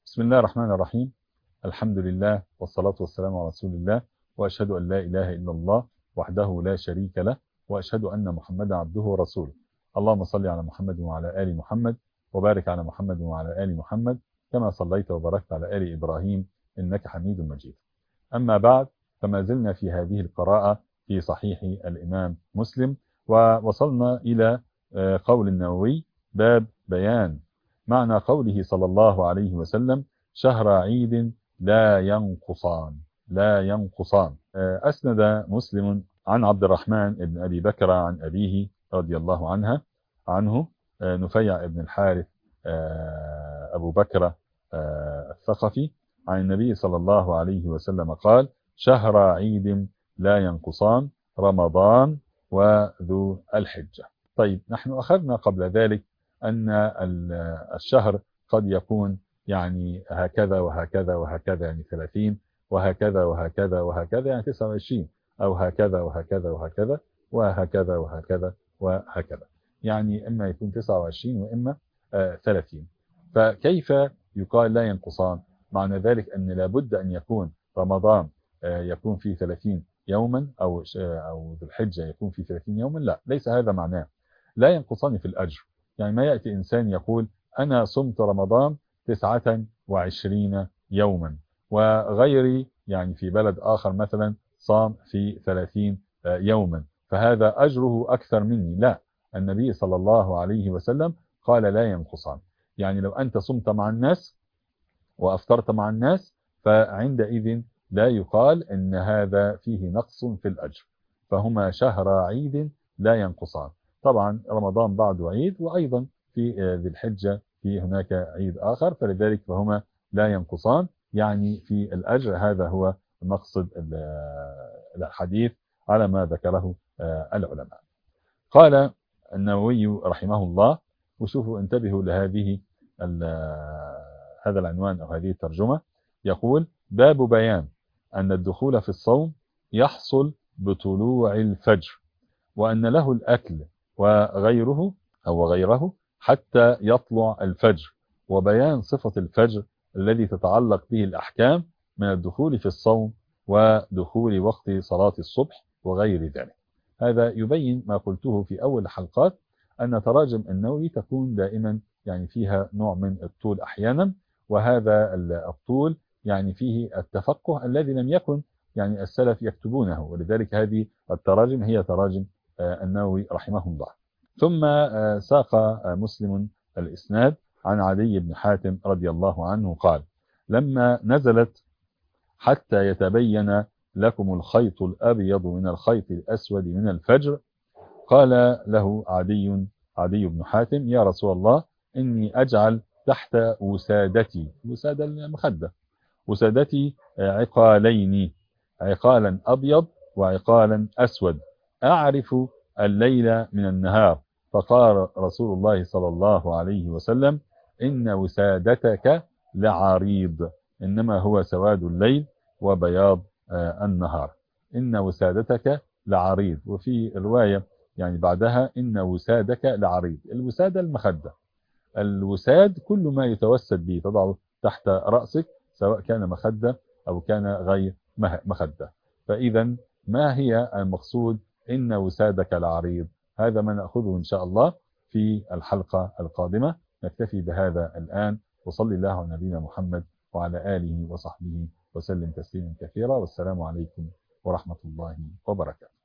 بسم الله الرحمن الرحيم. الحمد لله والصلاة والسلام على رسول الله، وأشهد أن لا إله إلا الله وحده لا شريك له، وأشهد أن محمدا عبده ورسوله. اللهم صل على محمد وعلى آل محمد، وبارك على محمد وعلى آل محمد كما صليت وباركت على آل إبراهيم إنك حميد مجيد. أما بعد، فما زلنا في هذه القراءة في صحيح الإمام مسلم، ووصلنا إلى قول النووي: باب بيان معنى قوله صلى الله عليه وسلم: شهر عيد لا ينقصان. لا ينقصان. أسند مسلم عن عبد الرحمن بن أبي بكر عن أبيه رضي الله عنه نفيع بن الحارث أبو بكر الثقفي عن النبي صلى الله عليه وسلم قال: شهر عيد لا ينقصان، رمضان وذو الحجة. طيب، نحن أخذنا قبل ذلك أن الشهر قد يكون يعني هكذا وهكذا وهكذا، يعني 30، وهكذا وهكذا وهكذا يعني 29، أو هكذا وهكذا وهكذا وهكذا وهكذا وهكذا، يعني إما يكون 29 وإما 30. فكيف يقال لا ينقصان؟ معنى ذلك أن لابد أن يكون رمضان يكون فيه 30 يوما، أو ذو الحجة يكون فيه 30 يوما. لا، ليس هذا معناه. لا ينقصان في الأجر. يعني ما يأتي إنسان يقول: أنا صمت رمضان 29 يوما، وغيري يعني في بلد آخر مثلا صام في 30 يوما، فهذا أجره أكثر مني. لا، النبي صلى الله عليه وسلم قال: لا ينقصان. يعني لو أنت صمت مع الناس وأفطرت مع الناس، فعندئذ لا يقال إن هذا فيه نقص في الأجر، فهما شهر عيد لا ينقصان. طبعا رمضان بعد عيد، وأيضا في ذي الحجة في هناك عيد آخر، فلذلك فهما لا ينقصان يعني في الأجر. هذا هو مقصد الحديث على ما ذكره العلماء. قال النووي رحمه الله، وشوفوا انتبهوا لهذه هذا العنوان أو هذه الترجمة، يقول: باب بيان أن الدخول في الصوم يحصل بطلوع الفجر، وأن له الأكل وغيره أو غيره حتى يطلع الفجر، وبيان صفة الفجر الذي تتعلق به الأحكام من الدخول في الصوم ودخول وقت صلاة الصبح وغير ذلك. هذا يبين ما قلته في أول الحلقات، أن تراجم النووي تكون دائما يعني فيها نوع من الطول أحيانا، وهذا الطول يعني فيه التفقه الذي لم يكن يعني السلف يكتبونه، ولذلك هذه التراجم هي تراجم النووي رحمه الله. ثم ساق مسلم الإسناد عن عدي بن حاتم رضي الله عنه قال: لما نزلت حتى يتبين لكم الخيط الأبيض من الخيط الأسود من الفجر، قال له عدي بن حاتم: يا رسول الله، إني أجعل تحت وسادتي، وسادة المخدة، وسادتي عقالين، عقالا أبيض وعقالا أسود، أعرف الليل من النهار. فقال رسول الله صلى الله عليه وسلم: إن وسادتك لعريض، إنما هو سواد الليل وبياض النهار. إن وسادتك لعريض. وفي رواية يعني بعدها: إن وسادك لعريض. الوسادة المخدة. الوساد كل ما يتوسد به تضعه تحت رأسك، سواء كان مخدة أو كان غير مخدة. فإذا ما هي المقصود إن وسادك العريض؟ هذا ما نأخذه إن شاء الله في الحلقة القادمة. نكتفي بهذا الآن، وصلي الله على نبينا محمد وعلى آله وصحبه وسلم تسليما كثيرا، والسلام عليكم ورحمة الله وبركاته.